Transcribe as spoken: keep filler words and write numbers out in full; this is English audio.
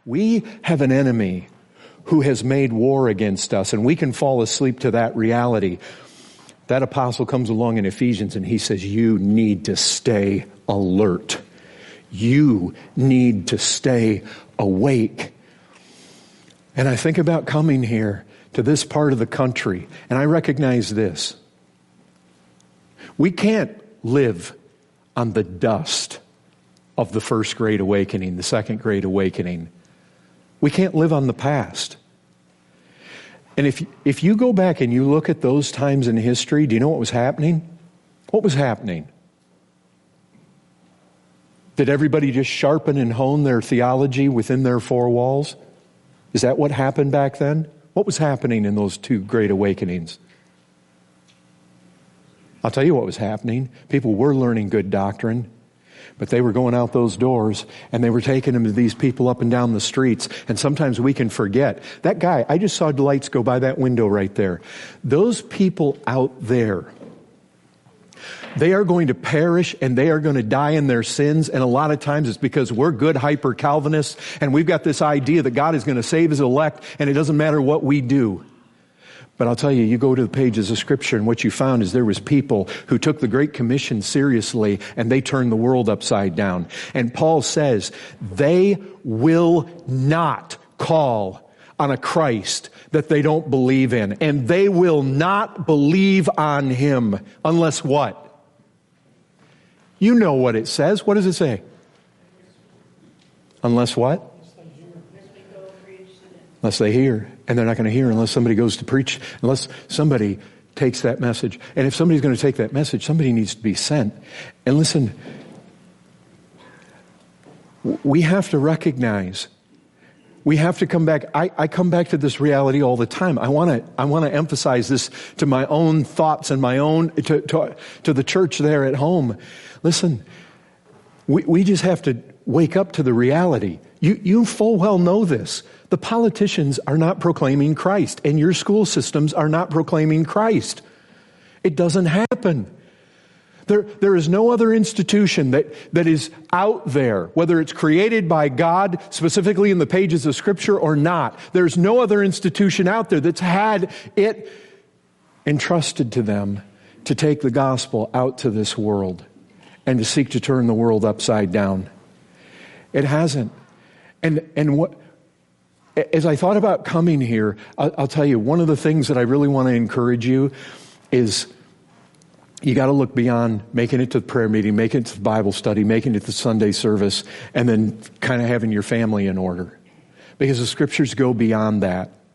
We have an enemy who has made war against us, and we can fall asleep to that reality. That apostle comes along in Ephesians and he says, you need to stay alert. You need to stay awake. And I think about coming here to this part of the country, and I recognize this. We can't live on the dust of the first Great Awakening, the second Great Awakening. We can't live on the past. And if if you go back and you look at those times in history, do you know what was happening? What was happening? Did everybody just sharpen and hone their theology within their four walls? Is that what happened back then? What was happening in those two Great Awakenings? I'll tell you what was happening. People were learning good doctrine, but they were going out those doors and they were taking them to these people up and down the streets. And sometimes we can forget. That guy, I just saw lights go by that window right there. Those people out there, they are going to perish and they are going to die in their sins. And a lot of times it's because we're good hyper-Calvinists and we've got this idea that God is going to save his elect and it doesn't matter what we do. But I'll tell you, you go to the pages of Scripture and what you found is there was people who took the Great Commission seriously and they turned the world upside down. And Paul says, they will not call on a Christ that they don't believe in. And they will not believe on him unless what? You know what it says. What does it say? Unless what? Unless they hear. And they're not going to hear unless somebody goes to preach, unless somebody takes that message. And if somebody's going to take that message, somebody needs to be sent. And listen, we have to recognize, we have to come back. I, I come back to this reality all the time. I want to I want to emphasize this to my own thoughts and my own, to, to, to the church there at home. Listen, we, we just have to wake up to the reality. You, you full well know this. The politicians are not proclaiming Christ, and your school systems are not proclaiming Christ. It doesn't happen. There, there is no other institution that, that is out there, whether it's created by God, specifically in the pages of Scripture or not. There's no other institution out there that's had it entrusted to them to take the gospel out to this world and to seek to turn the world upside down. It hasn't. And, and what... As I thought about coming here, I'll, I'll tell you, one of the things that I really want to encourage you is you got to look beyond making it to the prayer meeting, making it to the Bible study, making it to the Sunday service, and then kind of having your family in order. Because the Scriptures go beyond that.